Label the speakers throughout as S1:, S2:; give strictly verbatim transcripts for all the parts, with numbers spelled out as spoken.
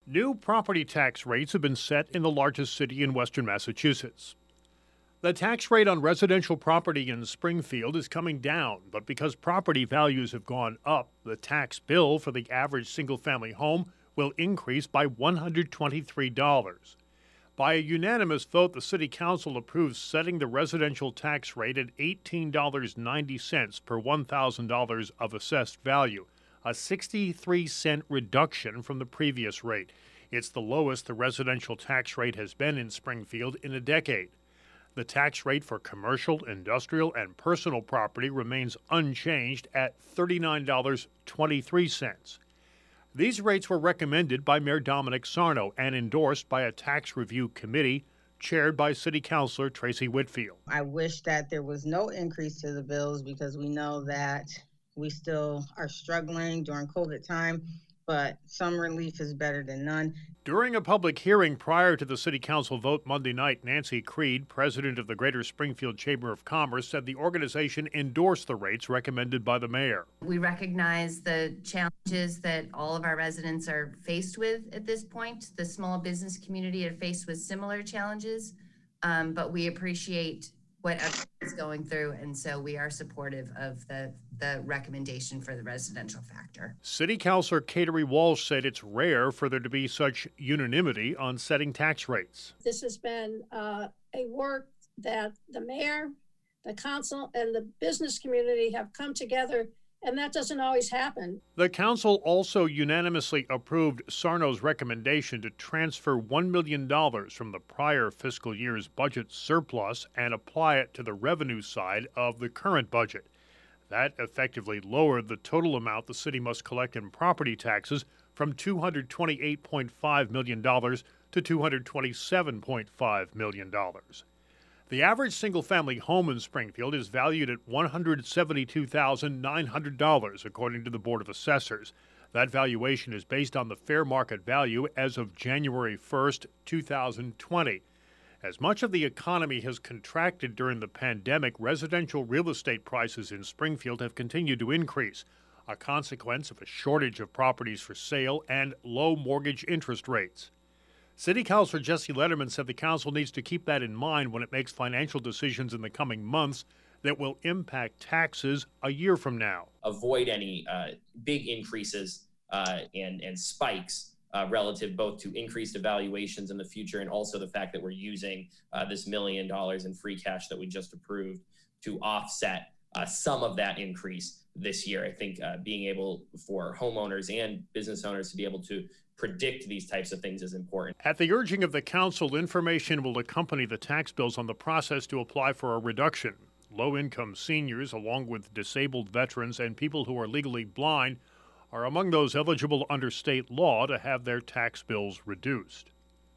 S1: New property tax rates have been set in the largest city in western Massachusetts. The tax rate on residential property in Springfield is coming down, but because property values have gone up, the tax bill for the average single-family home will increase by one hundred twenty-three dollars. By a unanimous vote, the City Council approves setting the residential tax rate at eighteen dollars and ninety cents per one thousand dollars of assessed value, a sixty-three cent reduction from the previous rate. It's the lowest the residential tax rate has been in Springfield in a decade. The tax rate for commercial, industrial, and personal property remains unchanged at thirty-nine dollars and twenty-three cents. These rates were recommended by Mayor Dominic Sarno and endorsed by a tax review committee chaired by City Councilor Tracy Whitfield.
S2: I wish that there was no increase to the bills because we know that we still are struggling during COVID time, but some relief is better than none.
S1: During a public hearing prior to the City Council vote Monday night, Nancy Creed, president of the Greater Springfield Chamber of Commerce, said the organization endorsed the rates recommended by the mayor.
S3: We recognize the challenges that all of our residents are faced with at this point. The small business community are faced with similar challenges, um, but we appreciate what everyone is going through, and so we are supportive of the, the recommendation for the residential factor.
S1: City Councilor Kateri Walsh said it's rare for there to be such unanimity on setting tax rates.
S4: This has been uh, a work that the mayor, the council, and the business community have come together, and that doesn't always happen.
S1: The council also unanimously approved Sarno's recommendation to transfer one million dollars from the prior fiscal year's budget surplus and apply it to the revenue side of the current budget. That effectively lowered the total amount the city must collect in property taxes from two hundred twenty-eight point five million dollars to two hundred twenty-seven point five million dollars. The average single-family home in Springfield is valued at one hundred seventy-two thousand nine hundred dollars, according to the Board of Assessors. That valuation is based on the fair market value as of January first, two thousand twenty. As much of the economy has contracted during the pandemic, residential real estate prices in Springfield have continued to increase, a consequence of a shortage of properties for sale and low mortgage interest rates. City Councilor Jesse Letterman said the council needs to keep that in mind when it makes financial decisions in the coming months that will impact taxes a year from now.
S5: Avoid any uh, big increases uh, and, and spikes uh, relative both to increased evaluations in the future and also the fact that we're using uh, this million dollars in free cash that we just approved to offset uh, some of that increase this year. I think uh, being able for homeowners and business owners to be able to predict these types of things is important.
S1: At the urging of the council, information will accompany the tax bills on the process to apply for a reduction. Low-income seniors, along with disabled veterans and people who are legally blind, are among those eligible under state law to have their tax bills reduced.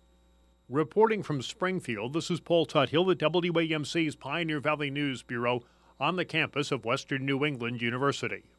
S1: Reporting from Springfield, this is Paul Tuthill at W A M C's Pioneer Valley News Bureau on the campus of Western New England University.